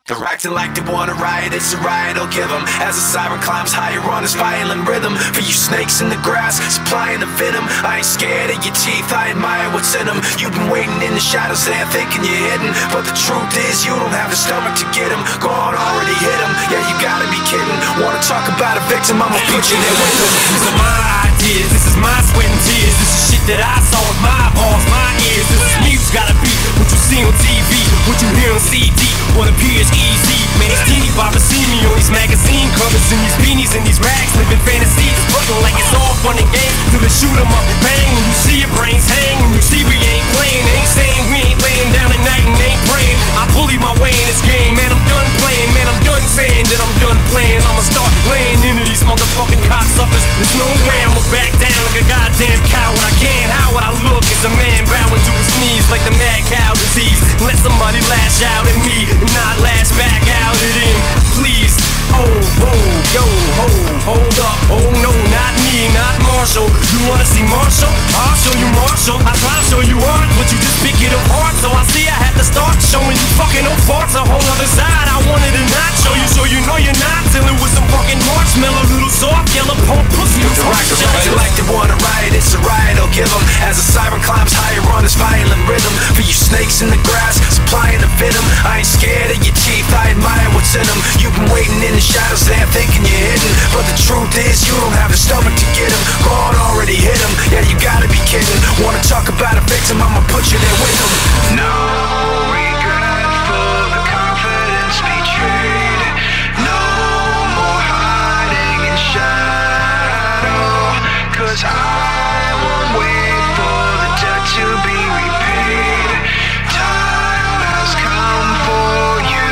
They're acting like they wanna riot, it's a riot, I'll give them. As the siren climbs higher on this violent rhythm. For you snakes in the grass, supplying the venom. I ain't scared of your teeth, I admire what's in them. You've been waiting in the shadows there thinking you're hidden. But the truth is you don't have the stomach to get them. God already hit them, yeah you gotta be kidding. Wanna talk about a victim, I'ma put you there with them. These are my ideas, this is my sweat and tears. This is shit that I saw with my balls, my ears. This is me who's gotta be what you see on TV, what you hear on CD, what appears easy. Man, these teeny boppers see me on these magazine covers, in these beanies and these rags, living fantasies, looking like it's all fun and games till they shoot 'em up, bang. When you see your brains hang, when you see we ain't playing, ain't saying we ain't laying down at night and ain't praying. I bully my way in this game, man, I'm done playing, man, I'm done saying that I'm done playing. I'ma start laying into these motherfucking cocksuckers. There's no way I'ma back down like a goddamn coward. I can't, how would I look as a man bowing to his knees like the mad cow disease? Let somebody lash out at me and not lash back out at him, please. Oh, yo, hold up, oh no, not me, not Marshall. You wanna see Marshall? I'll show you Marshall. I try to show you art, but you just pick it apart. So I see I had to start showing you fucking old farts. A whole other side I wanted to not show you, so you know you're not dealing with some fucking marshmallow, little soft yellow punk pussy. Acting like they wanna riot, it's a riot, I'll give them. As the siren climbs higher on this violent rhythm. For you snakes in the grass, supplying the venom. I ain't scared of your teeth, I admire what's in them. You've been waiting in the shadows there thinking you're hidden. But the truth is you don't have the stomach to get them. God already hit them, yeah you gotta be kidding. Wanna talk about a victim, I'ma put you there with them. No regret for the confidence betrayed. No more hiding in shadow. 'Cause I won't wait for the debt to be repaid. Time has come for you.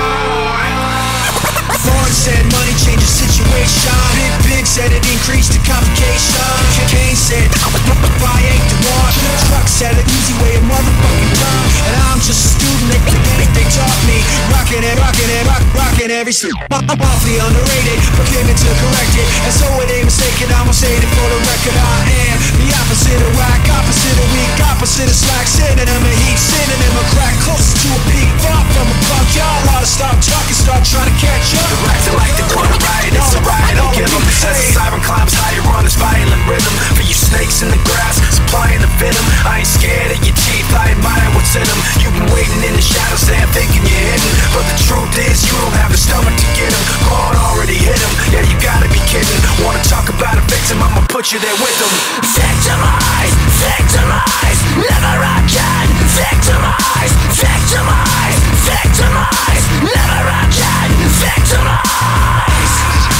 Ford said money changes situation. Big said it increased the complication. Kane said buy ain't the one. Truck said an easy way of motherfucking time. And I'm just a student, they taught me. Rockin' every step. I'm awfully underrated, but given to correct it. And so it ain't mistaken, I'ma say it for the record. I am the opposite of whack, opposite of weak, opposite of slack. Synonym of heat, synonym of crack. Closest to a peak, far from a punk. Y'all oughta stop talking, start trying to catch up. They're acting like they wanna riot, it's a riot, I'll give them. As the siren climbs higher on this violent rhythm. For you snakes in the grass, supplying the venom. I ain't scared of your teeth, I admire what's in them. You've been waiting in the shadows there thinking you're hidden. But the truth is you don't have the stomach to get them. God already hit them, yeah you gotta be kidding. Wanna talk about a victim, I'ma put you there with them. Victimize, victimize, never again. Victimize, victimize, victimize, never again. Victimize.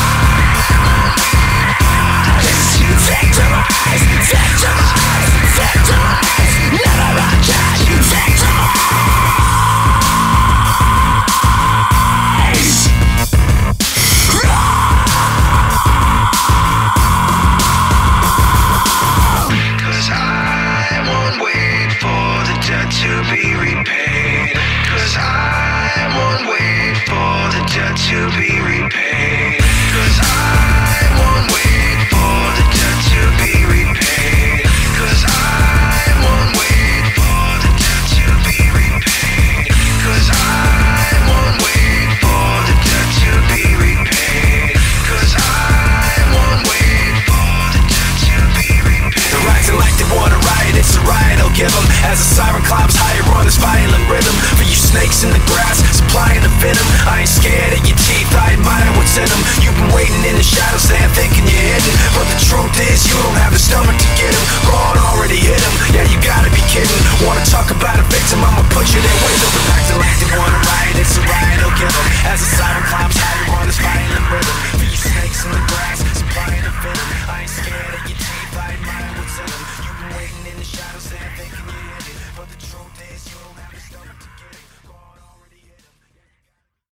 Victimize, victimize, victimize, never again. Victimize. To be repaid. 'Cause I won't wait for the debt to be repaid. 'Cause I won't wait for the debt to be repaid. 'Cause I won't wait for the debt to be repaid. 'Cause I won't wait for the debt to be repaid. 'Cause I won't wait for the debt to be repaid. They're acting like they wanna riot, it's a riot, I'll give them. As the siren climbs higher on this violent rhythm. For you snakes in the grass, supplying the venom. I ain't scared of your teeth, I admire what's in them. You've been waiting in the shadows there thinking you're hidden. But the truth is you don't have the stomach to get them. God already hit them, yeah you gotta be kidding. Wanna talk about a victim, I'ma put you there with them. They're acting like they wanna riot, it's a riot, I'll give them. As the siren climbs higher on this violent rhythm. For you snakes in the grass, supplying the venom. I ain't scared of your teeth, I admire what's in them. You've been waiting in the shadows there thinking you're hidden. But the truth is you don't have the stomach to get it.